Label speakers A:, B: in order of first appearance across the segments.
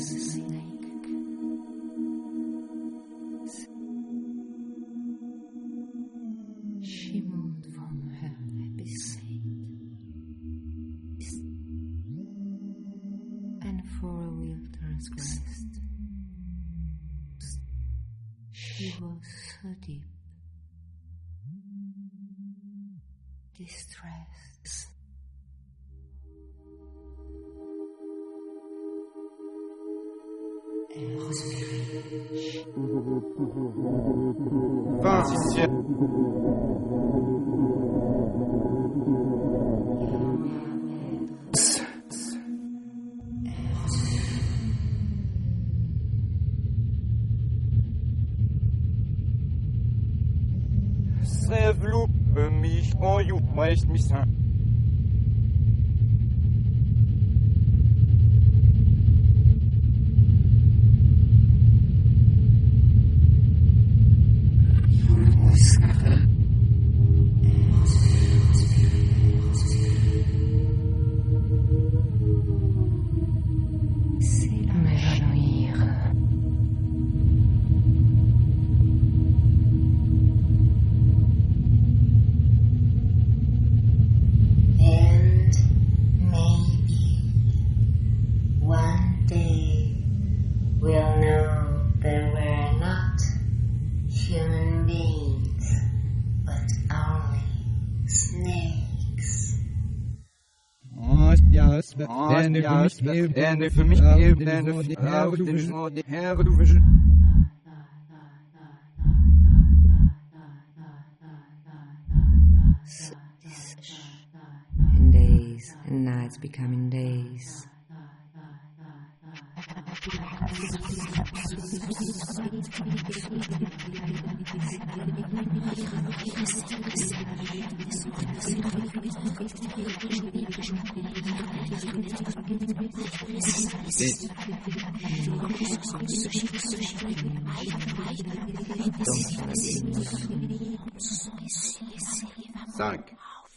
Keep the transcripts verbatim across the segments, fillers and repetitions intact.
A: She moved from her happy state, and for a will transgressed. She was so deep, distressed.
B: Transition. Sevlu mich oju meist mich san.
C: En de voor mich even en de Herr du vision, de Herr du vision.
A: And days and nights becoming days.
B: Cinq.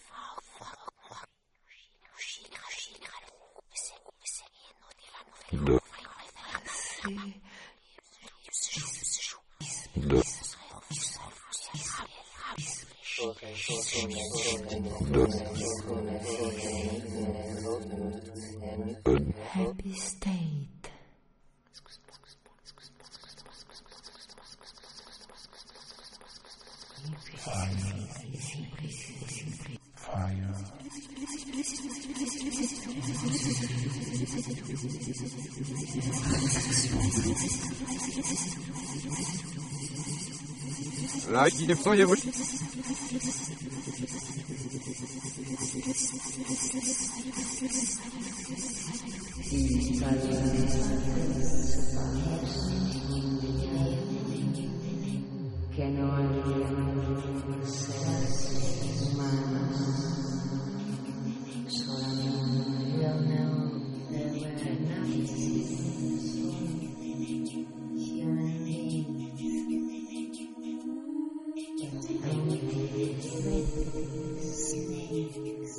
B: Deux. Deux. Deux.
A: Happy state.
D: Fire.
C: Là, il est pas y avoir.
A: Que no había seres humanos, solamente yo no there were nothing human beings, only snakes.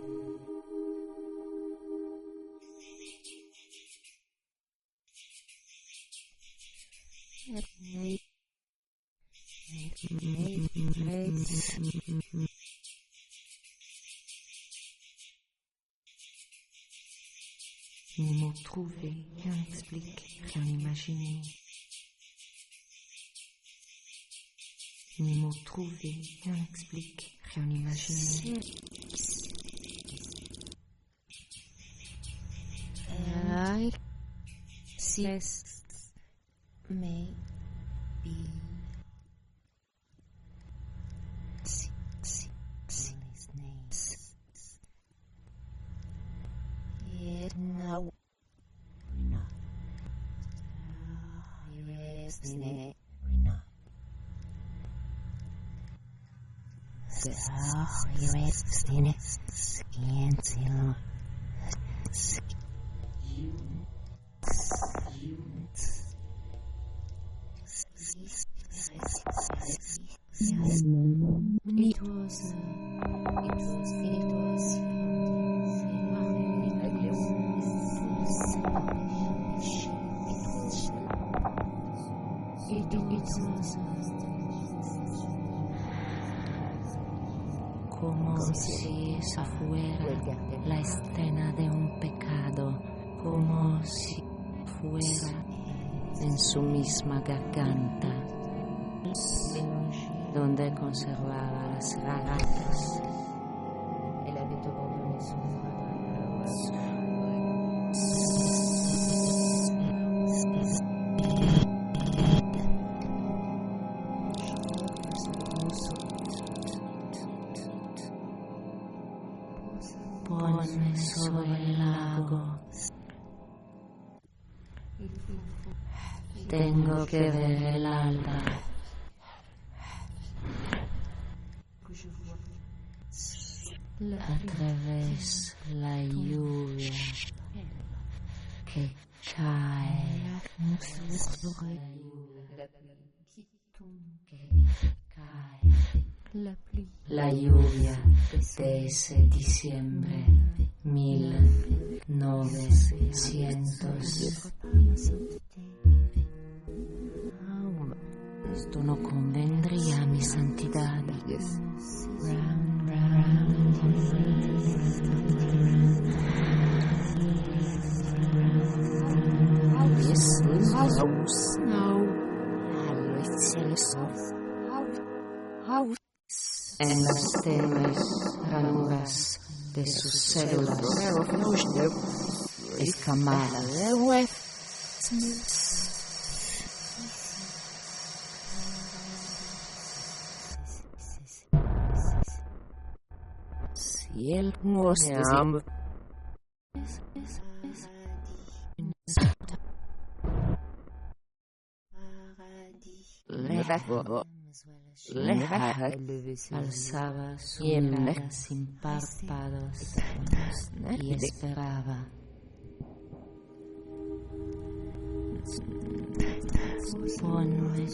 A: Ni mots trouvés, rien n'explique, rien imaginé. Ni mots trouvés, rien n'explique, rien imaginé. I see may be six six names. Yet now no. Yes, ne. So you rest in it, skin till it was, uh, it was, it was, uh, Como si esa fuera la escena de un pecado, como si fuera en su misma garganta, donde conservaba las ratas. Ponme sobre el lago. Tengo que ver el alba. A través la lluvia que cae. La lluvia de ese diciembre mil novecientos. Esto no convendría a mi santidad. En las tenues ranuras de sus células escamadas. Si el mundo Leja alzaba su mirada sin párpados y esperaba. Ponme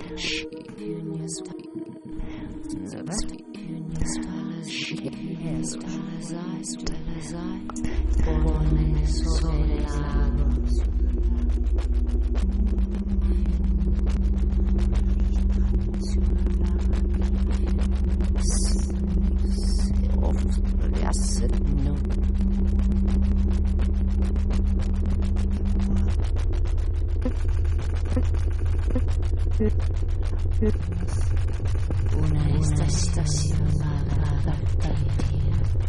A: Ponme sobre el lago. No. Una estación para partir.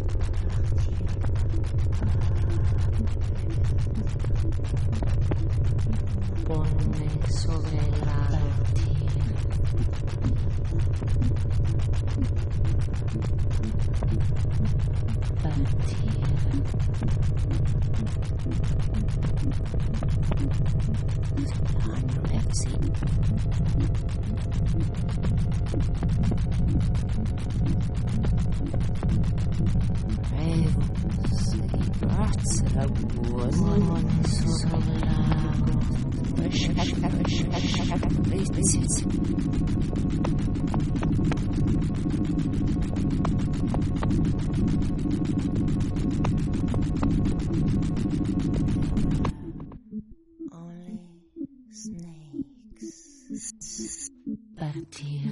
A: Ponme sobre el lago. Partir. Partir.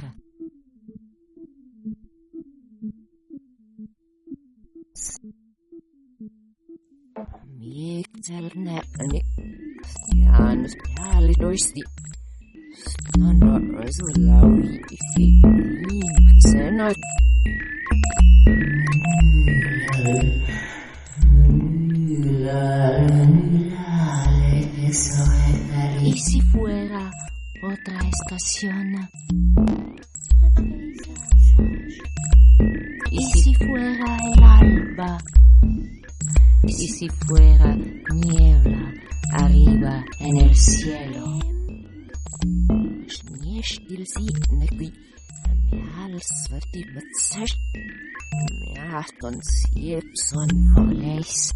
A: Janus Palidoisti Stano Rosulawi Ifi Seno ¿Y si fuera otra estación? ¿Y si fuera el alba? ¿Y si fuera niebla arriba en el cielo? ¿Oléis?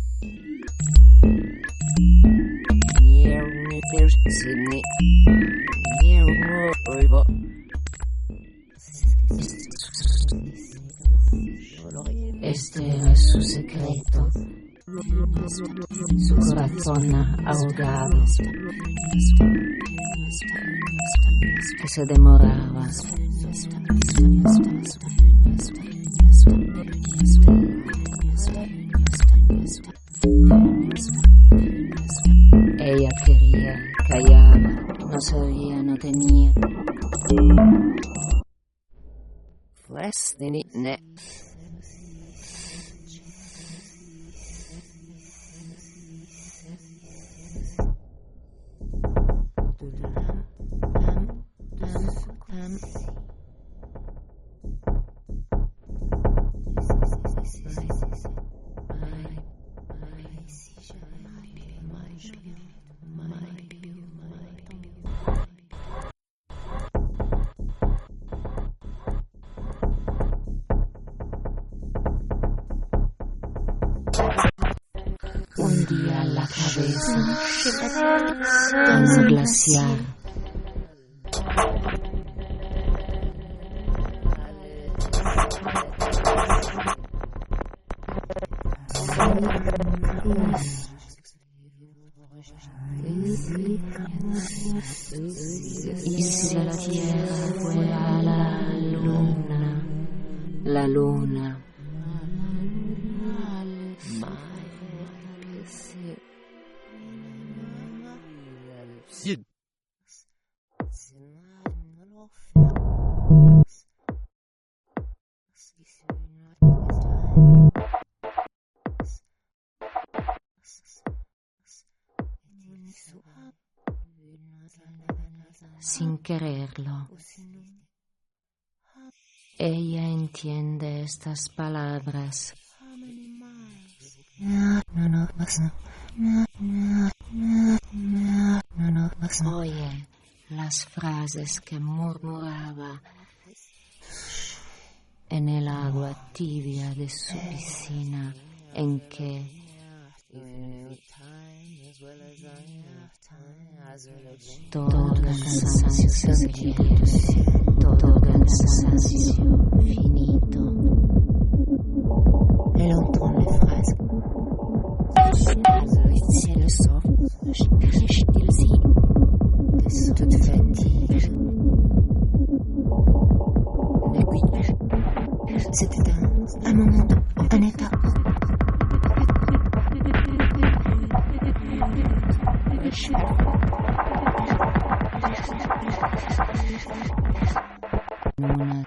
A: Este era su secreto, su corazón ahogado. que se demoraba. Ella quería, callaba, no sabía, no tenía. Flestini ne. Hundía la cabeza en un glaciar. Y si la tierra fuera la luna, la luna.
C: Sid.
A: Sin quererlo, ella entiende estas palabras. Oye las frases que murmuraba en el agua tibia de su piscina, en que todo cansancio se pierde, todo cansancio finito. Elle entend les phrases. Le ciel s'offre, still sie, toute fatigue. Mais oui, c'était un, un moment, un état. Una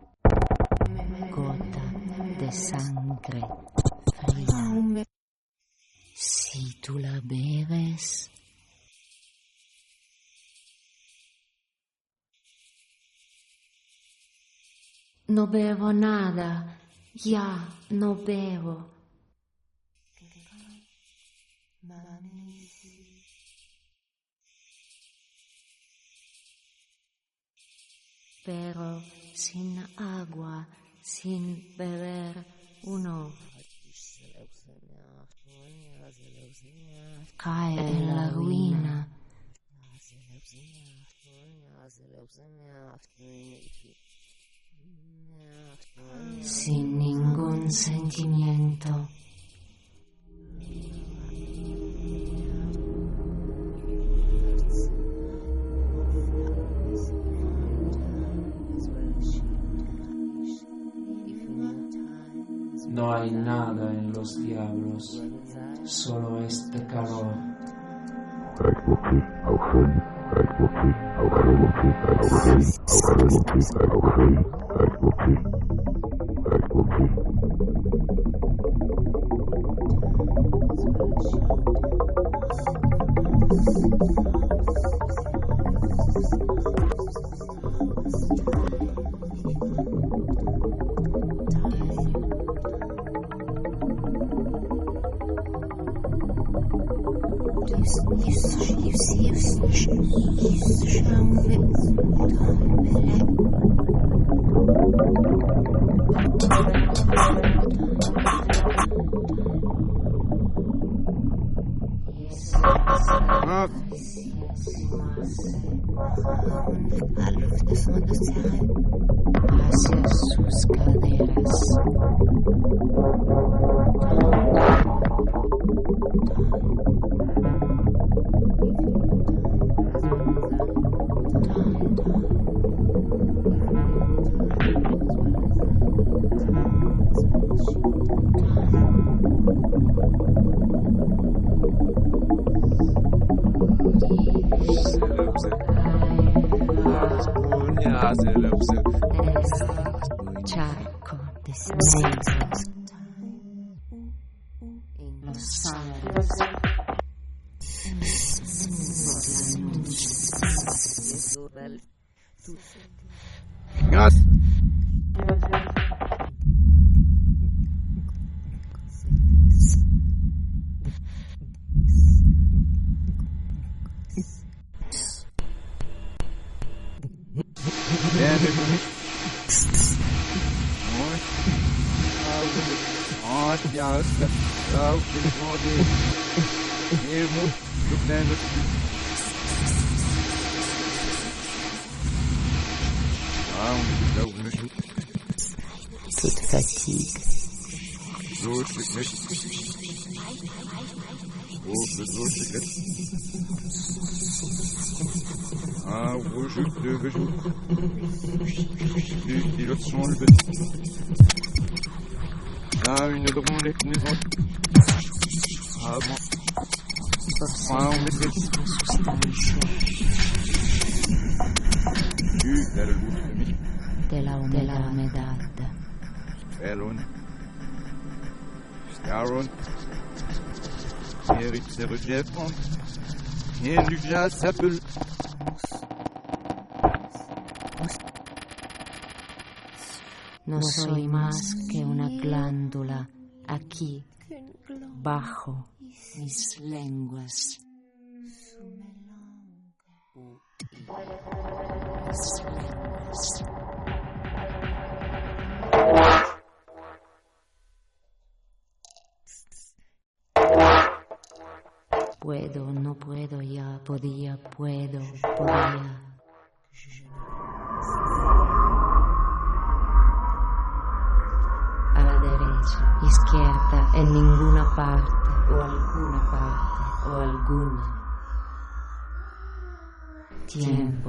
A: gota de sangre fría. Si tú la bebes, no bebo nada, ya no bebo. Pero sin agua, sin beber, uno cae en la ruina. Sin ningún sentimiento.
E: No hay nada en los diablos, solo este calor. Hacia sus caderas.
C: Ja, c'est là où c'est.
A: Charco de snakes. Los sábados.
B: Gas.
C: Ende für mich. Und ja, ist das. Ja, okay, okay. Hier, muss. Du kannst. Ah, und ich glaube nicht.
A: Toute fatigue.
C: So ist es nicht. Oh, so ist es nicht. Ah, wo je le jour. Les autres sont enlevés. Là, une drôle avec une autre. Ah bon. Ah, on met les Tu, là, le loup de mi.
A: De la humedad.
C: Elon. Staron. Eric Sergev. Et Lucas s'appelle.
A: No soy más que una glándula aquí, bajo mis lenguas. Mis lenguas. Puedo, no puedo, ya, podía, puedo, podía. Izquierda, en ninguna parte, o alguna parte, o alguna. Tiempo.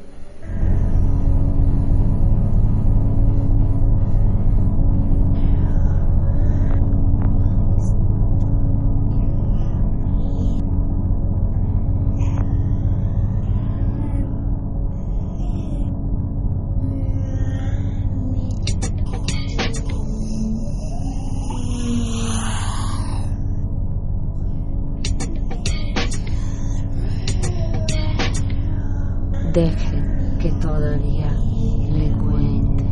A: Deje que todavía le cuente.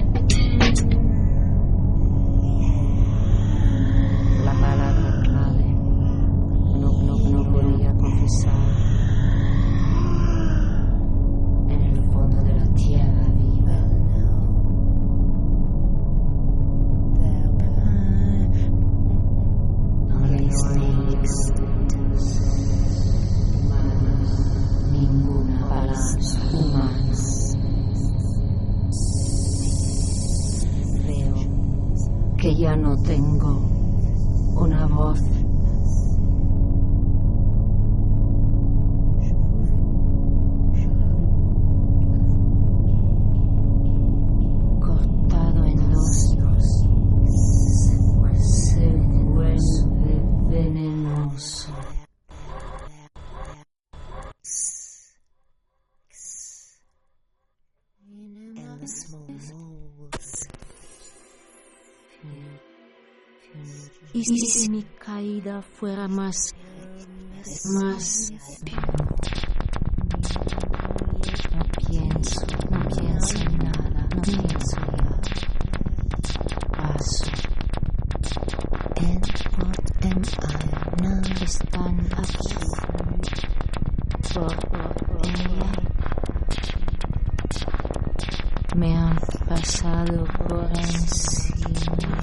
A: La palabra clave no, no, no podía confesar. En el fondo de la tierra viva. Donde no hay ninguna palabra humana. Veo que ya no tengo una voz. Cortado en dos, se vuelve venenoso. Y si mi caída fuera más, más, no pienso, no pienso en nada, no pienso ya. Paso. En por dem alma están aquí. Por ella. Me han pasado por encima.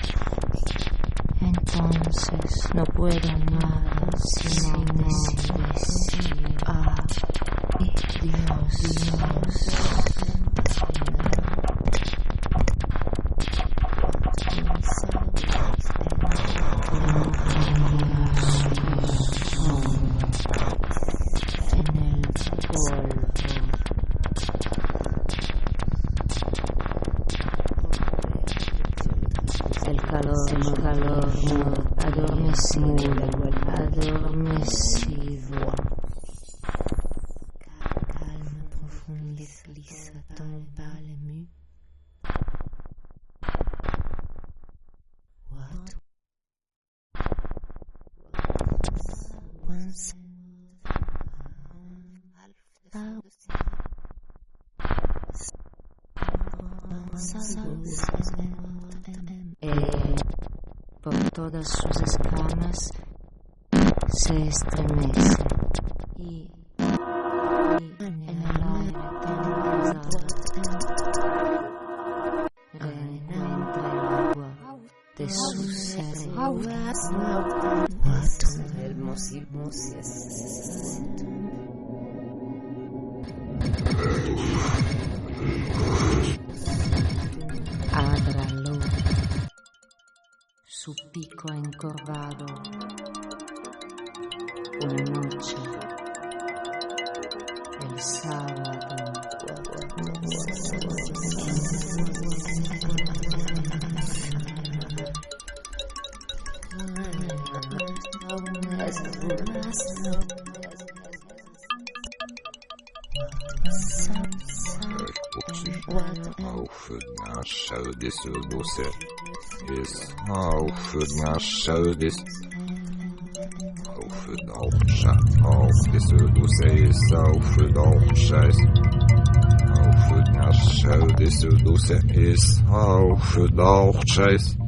A: Entonces no puedo nada sino decir a Dios, Dios. El calor, el calor, adormecido, adormecido. On glisse, tombe par les murs. What? Once. Eh, por todas sus escamas se estremece y, y en el aire temporizado reencuentra el agua de su cerebro. Ábralo, su pico encorvado. Una noche, el sábado.
B: Aufödnássáudésződószer, és aufödnássáudész, aufödnálsá, aufdésződószer, és aufödnálsász, aufödnássáudésződószer, és aufödnálsász.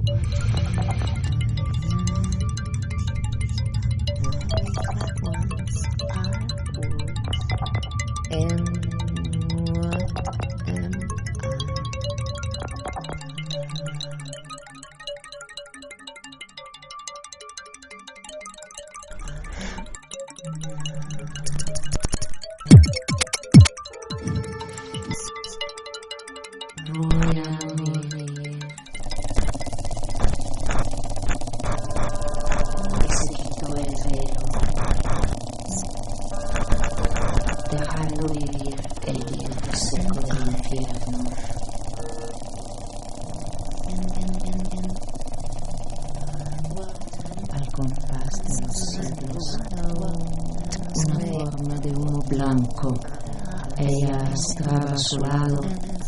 A: Voy a morir. Y se quitó el velo, dejando vivir el viento seco del infierno. Al compás de los siglos, una forma de humo blanco, ella arrastraba a su lado.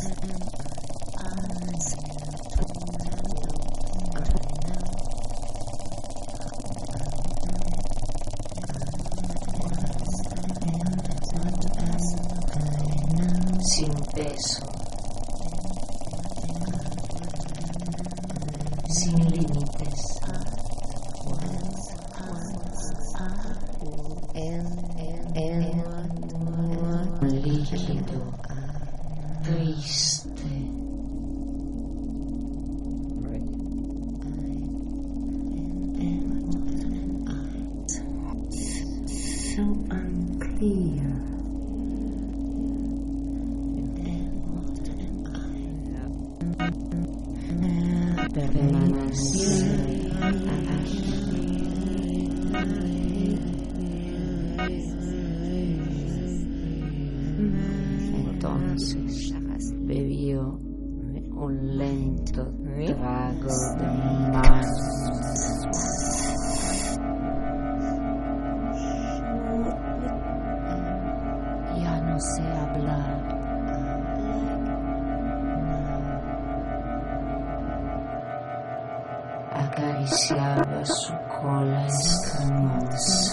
A: Sin peso, sin límites, líquido, triste. So unclear. Permanecer aquí. Entonces bebió un lento trago de mar. Ya no sé hablar. Acariciaba su cola escamosa.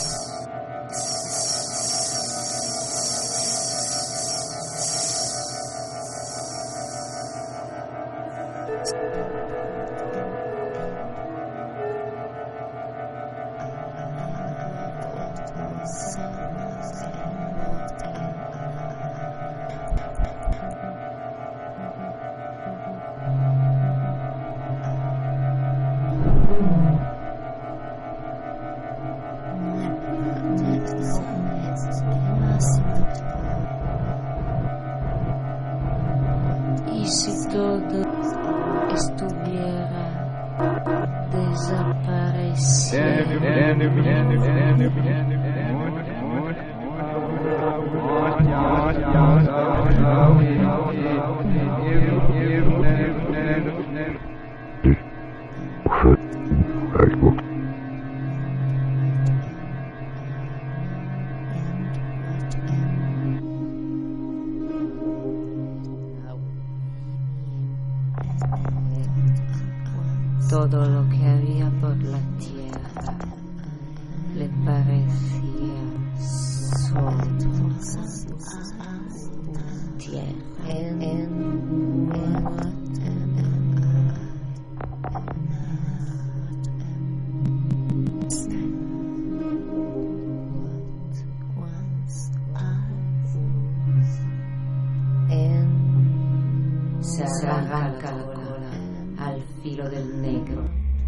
A: Y si todo estuviera desapareciendo. Todo lo que había por la tierra le parecía solo tierra. Se arranca la cola al filo del negro.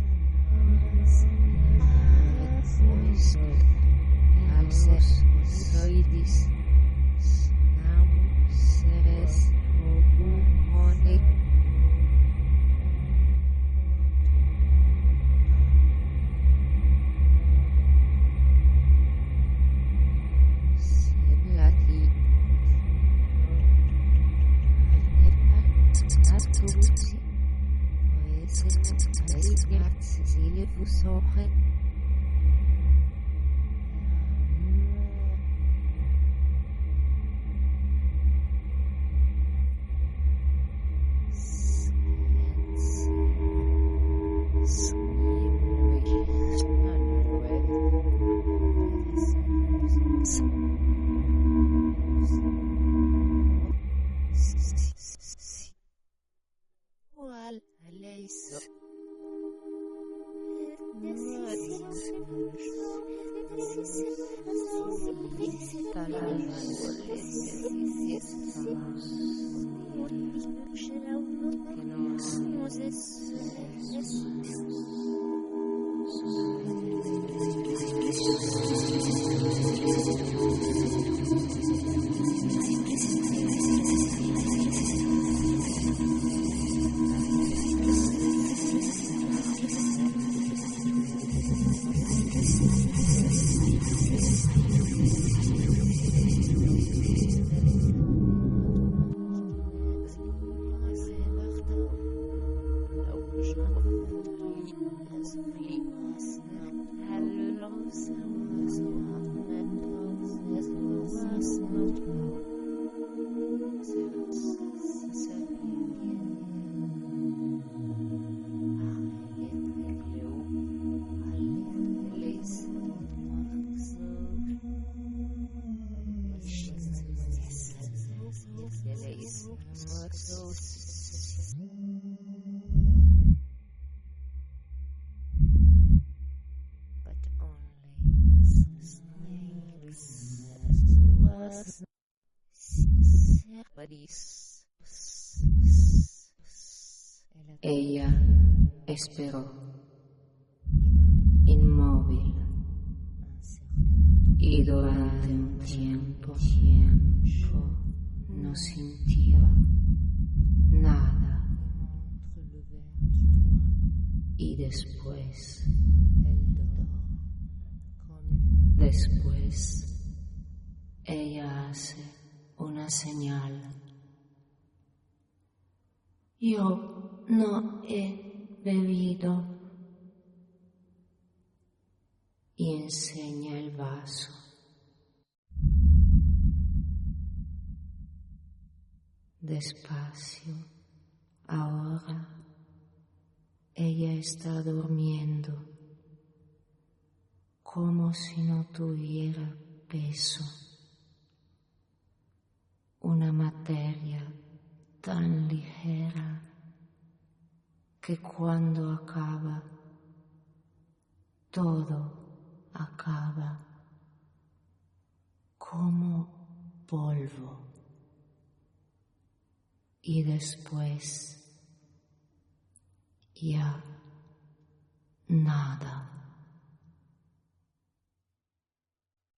A: Ella esperó, inmóvil, y durante un tiempo, tiempo no sintió nada. Y después, después, ella hace una señal. Yo no he bebido. Y enseña el vaso. Despacio, ahora ella está durmiendo, como si no tuviera peso. Una materia tan ligera que cuando acaba, todo acaba como polvo. Y después ya nada.